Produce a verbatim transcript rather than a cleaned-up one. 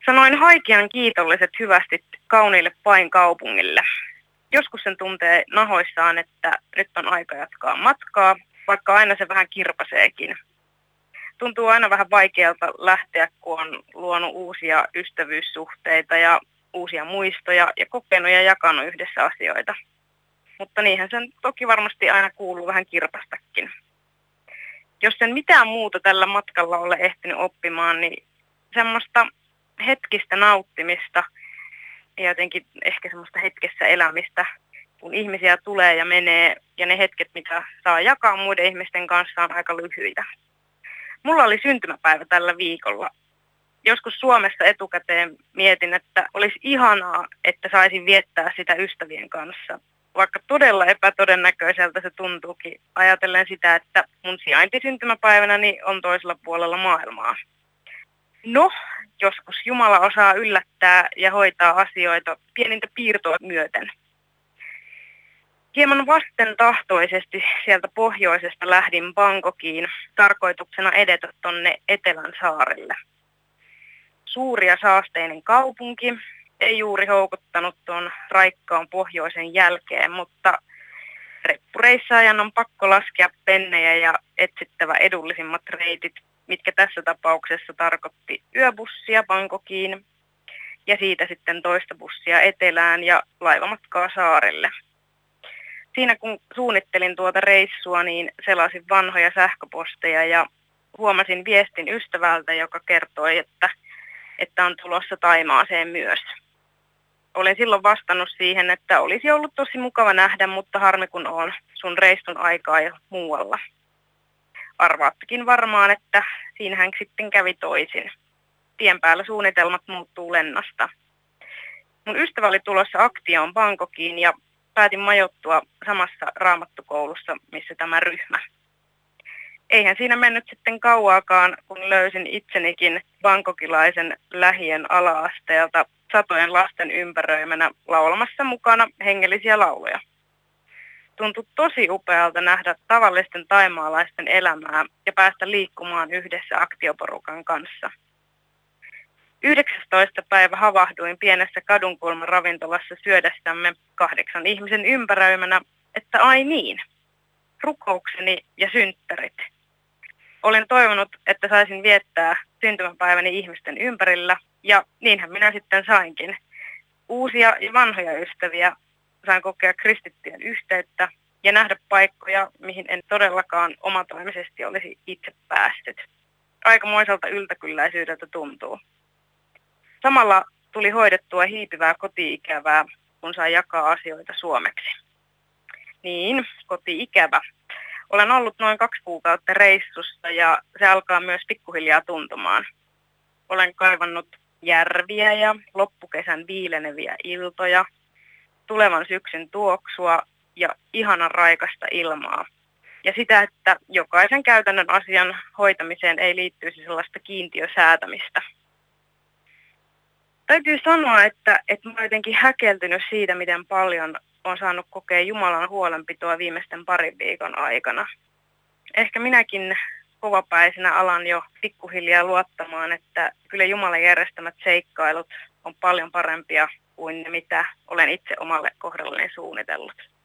Sanoin haikean kiitolliset hyvästit kauniille Pain kaupungille. Joskus sen tuntee nahoissaan, että nyt on aika jatkaa matkaa, vaikka aina se vähän kirpaseekin. Tuntuu aina vähän vaikealta lähteä, kun on luonut uusia ystävyyssuhteita ja uusia muistoja ja kokenut ja jakanut yhdessä asioita. Mutta niinhän sen toki varmasti aina kuuluu vähän kirpastakin. Jos en mitään muuta tällä matkalla ole ehtinyt oppimaan, niin semmoista hetkistä nauttimista ja jotenkin ehkä semmoista hetkessä elämistä, kun ihmisiä tulee ja menee ja ne hetket, mitä saa jakaa muiden ihmisten kanssa, on aika lyhyitä. Mulla oli syntymäpäivä tällä viikolla. Joskus Suomessa etukäteen mietin, että olisi ihanaa, että saisin viettää sitä ystävien kanssa. Vaikka todella epätodennäköiseltä se tuntuukin, ajatellen sitä, että mun sijainti syntymäpäivänäni on toisella puolella maailmaa. No, joskus Jumala osaa yllättää ja hoitaa asioita pienintä piirtoa myöten. Hieman vastentahtoisesti sieltä pohjoisesta lähdin Bangkokiin tarkoituksena edetä tonne Etelän saarelle. Suuri ja saasteinen kaupunki, ei juuri houkuttanut tuon raikkaan pohjoisen jälkeen, mutta reppureissaajan on pakko laskea pennejä ja etsittävä edullisimmat reitit, mitkä tässä tapauksessa tarkoitti yöbussia Bangkokiin ja siitä sitten toista bussia etelään ja laivamatkaa saarelle. Siinä kun suunnittelin tuota reissua, niin selasin vanhoja sähköposteja ja huomasin viestin ystävältä, joka kertoi, että, että on tulossa Thaimaaseen myös. Olin silloin vastannut siihen, että olisi ollut tosi mukava nähdä, mutta harmi kun on sun reissun aikaa ja muualla. Arvaattekin varmaan, että siinähän sitten kävi toisin. Tien päällä suunnitelmat muuttuu lennasta. Mun ystävä oli tulossa aktioon Bangkokiin ja päätin majoittua samassa raamattukoulussa, missä tämä ryhmä. Eihän siinä mennyt sitten kauaakaan, kun löysin itsenikin bangkokilaisen lähiön ala-asteelta satojen lasten ympäröimänä laulamassa mukana hengellisiä lauluja. Tuntui tosi upealta nähdä tavallisten thaimaalaisten elämää ja päästä liikkumaan yhdessä aktioporukan kanssa. yhdeksästoista päivä havahduin pienessä kadunkulman ravintolassa syödessämme kahdeksan ihmisen ympäröimänä, että ai niin, rukoukseni ja synttärit. Olen toivonut, että saisin viettää syntymäpäiväni ihmisten ympärillä ja niinhän minä sitten sainkin. Uusia ja vanhoja ystäviä, sain kokea kristittyjen yhteyttä ja nähdä paikkoja, mihin en todellakaan omatoimisesti olisi itse päässyt. Aikamoiselta yltäkylläisyydeltä tuntuu. Samalla tuli hoidettua hiipivää koti-ikävää, kun sai jakaa asioita suomeksi. Niin, koti-ikävä. Olen ollut noin kaksi kuukautta reissussa ja se alkaa myös pikkuhiljaa tuntumaan. Olen kaivannut järviä ja loppukesän viileneviä iltoja, tulevan syksyn tuoksua ja ihanan raikasta ilmaa. Ja sitä, että jokaisen käytännön asian hoitamiseen ei liittyisi sellaista kiintiösäätämistä. Täytyy sanoa, että, että mä olen jotenkin häkeltynyt siitä, miten paljon olen saanut kokea Jumalan huolenpitoa viimeisten parin viikon aikana. Ehkä minäkin kovapäisenä alan jo pikkuhiljaa luottamaan, että kyllä Jumalan järjestämät seikkailut on paljon parempia kuin ne, mitä olen itse omalle kohdalleni suunnitellut.